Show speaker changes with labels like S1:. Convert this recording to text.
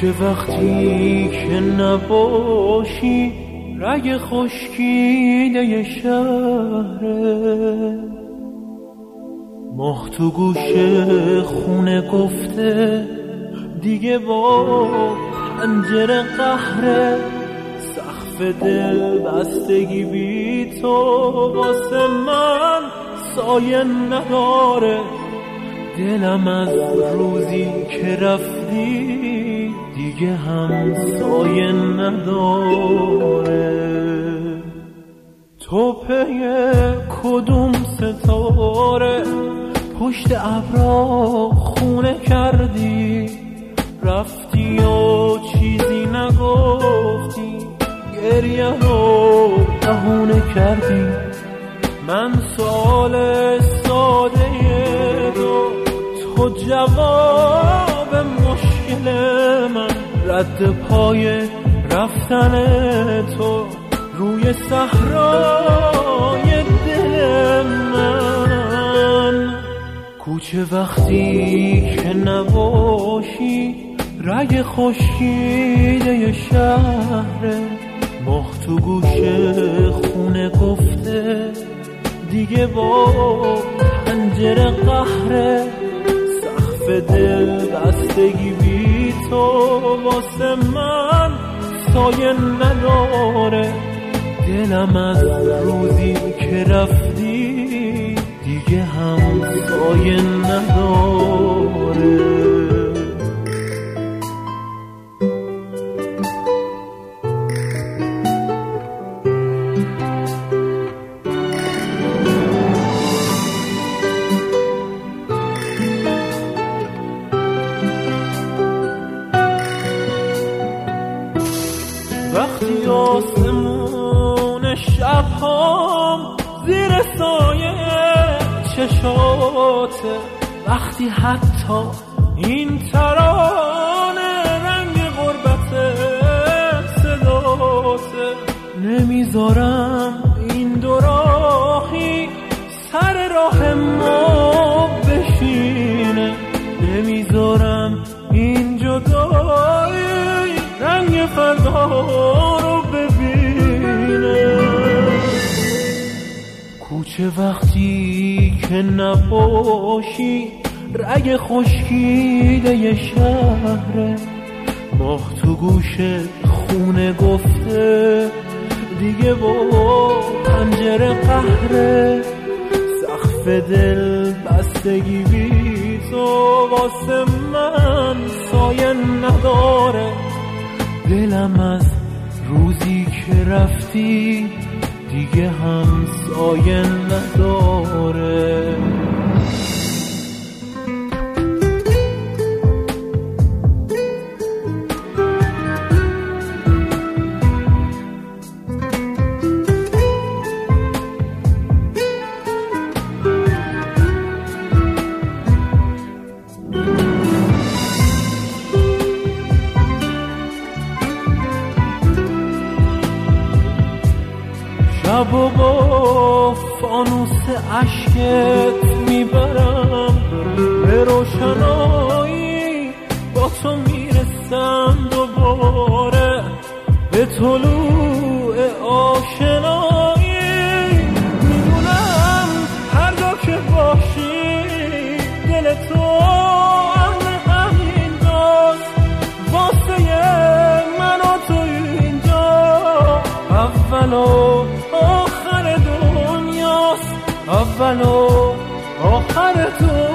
S1: کوچه وقتی که نباشی رگ خشکیده شهره، ماه تو گوشه خونه گفته دیگه با پنجره قهره، سقف دل بستگی بی تو واسه من سایه نداره، دلم از روزی که رفتی دیگه هم سایه نداره. تو پی کدوم ستاره پشت ابرا خونه کردی، رفتی و چیزی نگفتی، گریه رو بهونه کردی. من سوال ساده تو جواب مشکل من، رد پای رفتن تو روی صحرای دل من. کوچه وقتی که نباشی رگ خشکیده شهره، ماه تو گوشه خونه گفته دیگه با پنجره قهره، سقف دل بستگی بی تو واسه من سایه نداره، دلم از روزی که رفتی دیگه هم سایه نداره. وقتی آسمون شب‌هام زیر سایه چشاته، وقتی حتی این ترانه رنگ غربت صداته، نمیذارم این دو راهی سر راه ما بشینه، نمیذارم این جدایی رنگ فردا رو ببینه. کوچه وقتی که نباشی رگ خشکیده شهره، ماه تو گوشه خونه گفته دیگه با پنجره قهره، سقف دل بستگی بی تو واسه من سایه نداره، دلم از روزی که رفتی دیگه هم سایه نداره. شب و با فانوس عشقت میبرم به روشنایی، با تو میرسم دوباره به طلوع آشنایی. میدونم هر جا که باشی دل تو اهل همینجاست، واسه من و تو اینجا اول و آخر دنیاست، اول و آخر دنیاست.